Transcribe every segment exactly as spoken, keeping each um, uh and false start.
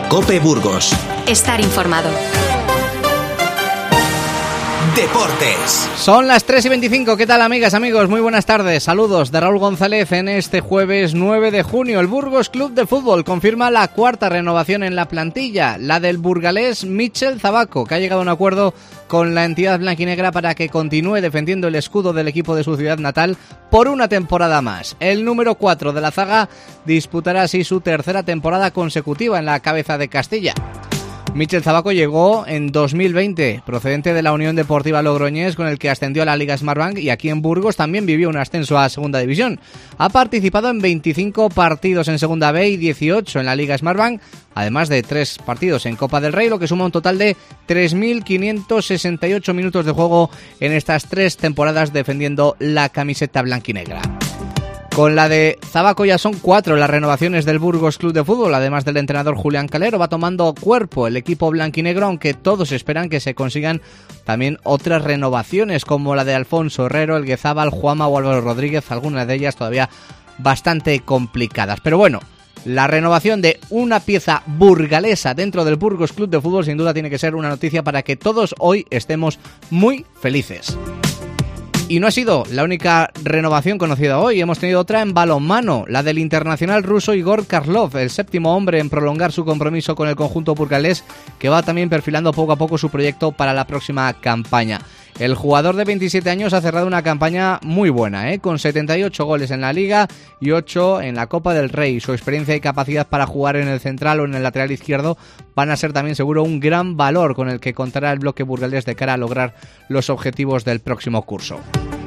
COPE Burgos. Estar informado. Deportes. Son las tres y veinticinco. ¿Qué tal, amigas, amigos? Muy buenas tardes. Saludos de Raúl González en este jueves nueve de junio. El Burgos Club de Fútbol confirma la cuarta renovación en la plantilla, la del burgalés Michel Zabaco, que ha llegado a un acuerdo con la entidad blanquinegra para que continúe defendiendo el escudo del equipo de su ciudad natal por una temporada más. El número cuatro de la zaga disputará así su tercera temporada consecutiva en la cabeza de Castilla. Michel Zabaco llegó en dos mil veinte, procedente de la Unión Deportiva Logroñés, con el que ascendió a la Liga Smartbank, y aquí en Burgos también vivió un ascenso a Segunda División. Ha participado en veinticinco partidos en Segunda B y dieciocho en la Liga Smartbank, además de tres partidos en Copa del Rey, lo que suma un total de tres mil quinientos sesenta y ocho minutos de juego en estas tres temporadas defendiendo la camiseta blanquinegra. Con la de Zabaco ya son cuatro las renovaciones del Burgos Club de Fútbol. Además del entrenador Julián Calero, va tomando cuerpo el equipo blanquinegro, aunque todos esperan que se consigan también otras renovaciones, como la de Alfonso Herrero, El Guezábal, Juanma o Álvaro Rodríguez, algunas de ellas todavía bastante complicadas. Pero bueno, la renovación de una pieza burgalesa dentro del Burgos Club de Fútbol sin duda tiene que ser una noticia para que todos hoy estemos muy felices. Y no ha sido la única renovación conocida hoy, hemos tenido otra en balonmano, la del internacional ruso Igor Karlov, el séptimo hombre en prolongar su compromiso con el conjunto burgalés, que va también perfilando poco a poco su proyecto para la próxima campaña. El jugador de veintisiete años ha cerrado una campaña muy buena, ¿eh? con setenta y ocho goles en la Liga y ocho en la Copa del Rey. Su experiencia y capacidad para jugar en el central o en el lateral izquierdo van a ser también seguro un gran valor con el que contará el bloque burgalés de cara a lograr los objetivos del próximo curso.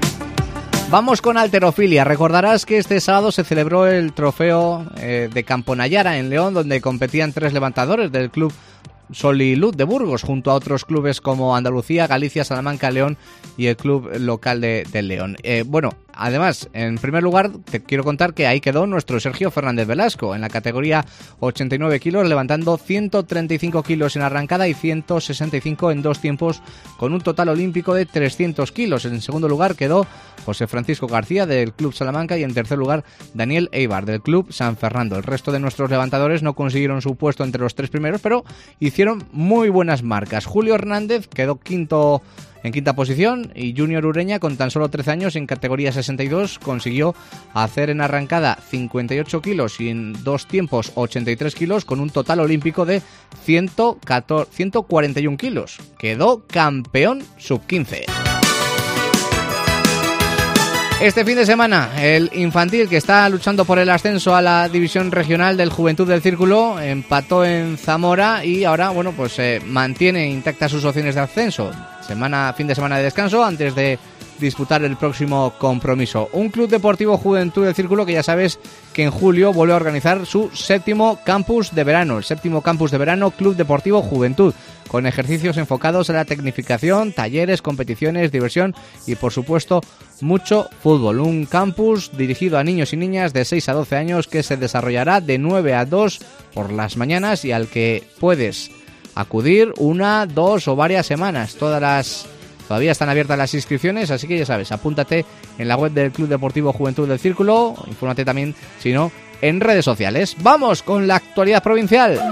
Vamos con halterofilia. Recordarás que este sábado se celebró el trofeo eh, de Camponayara en León, donde competían tres levantadores del club Solilud de Burgos, junto a otros clubes como Andalucía, Galicia, Salamanca, León y el club local de, de León. Eh, bueno, además, en primer lugar, te quiero contar que ahí quedó nuestro Sergio Fernández Velasco, en la categoría ochenta y nueve kilos, levantando ciento treinta y cinco kilos en arrancada y ciento sesenta y cinco en dos tiempos, con un total olímpico de trescientos kilos. En segundo lugar quedó José Francisco García, del club Salamanca, y en tercer lugar Daniel Eibar, del club San Fernando. El resto de nuestros levantadores no consiguieron su puesto entre los tres primeros, pero hicieron muy buenas marcas. Julio Hernández quedó quinto en quinta posición, y Junior Ureña, con tan solo trece años, en categoría sesenta y dos, consiguió hacer en arrancada cincuenta y ocho kilos y en dos tiempos ochenta y tres kilos, con un total olímpico de ciento cuarenta y uno kilos. Quedó campeón sub quince. Este fin de semana, el infantil, que está luchando por el ascenso a la división regional del Juventud del Círculo, empató en Zamora y ahora, bueno, pues eh, mantiene intactas sus opciones de ascenso. Semana, fin de semana de descanso antes de disputar el próximo compromiso. Un Club Deportivo Juventud del Círculo que ya sabes que en julio vuelve a organizar su séptimo campus de verano, el séptimo campus de verano Club Deportivo Juventud, con ejercicios enfocados a la tecnificación, talleres, competiciones, diversión y, por supuesto, mucho fútbol. Un campus dirigido a niños y niñas de seis a doce años que se desarrollará de nueve a dos por las mañanas y al que puedes acudir una, dos o varias semanas. Todas las Todavía están abiertas las inscripciones, así que ya sabes, apúntate en la web del Club Deportivo Juventud del Círculo, infórmate también, si no, en redes sociales. ¡Vamos con la actualidad provincial!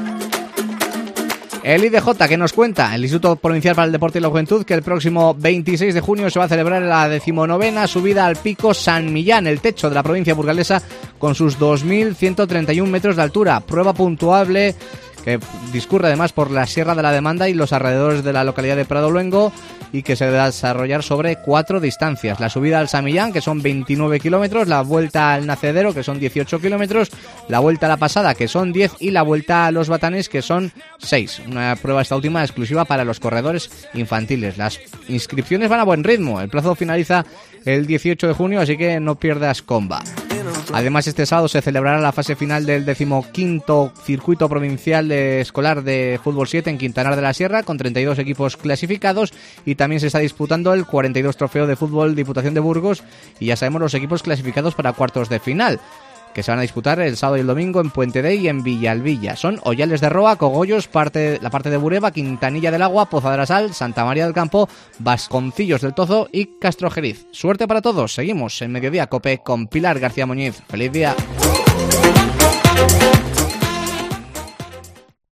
El I D J, que nos cuenta, el Instituto Provincial para el Deporte y la Juventud, que el próximo veintiséis de junio se va a celebrar la decimonovena subida al pico San Millán, el techo de la provincia burgalesa, con sus dos mil ciento treinta y uno metros de altura. Prueba puntuable que discurre además por la Sierra de la Demanda y los alrededores de la localidad de Prado Luengo, y que se va a desarrollar sobre cuatro distancias: la subida al San Millán, que son veintinueve kilómetros, la vuelta al Nacedero, que son dieciocho kilómetros, la vuelta a la Pasada, que son diez, y la vuelta a los Batanes, que son seis. Una prueba esta última exclusiva para los corredores infantiles. Las inscripciones van a buen ritmo, el plazo finaliza el dieciocho de junio, así que no pierdas comba. Además, este sábado se celebrará la fase final del decimoquinto Circuito Provincial de Escolar de Fútbol siete en Quintanar de la Sierra, con treinta y dos equipos clasificados, y también se está disputando el cuarenta y dos Trofeo de Fútbol Diputación de Burgos, y ya sabemos los equipos clasificados para cuartos de final, que se van a disputar el sábado y el domingo en Puente Dey y en Villalbilla. Son Ollales de Roa, Cogollos, parte, la parte de Bureba, Quintanilla del Agua, Poza de la Sal, Santa María del Campo, Vasconcillos del Tozo y Castrojeriz. Suerte para todos. Seguimos en Mediodía Cope con Pilar García Muñiz. ¡Feliz día!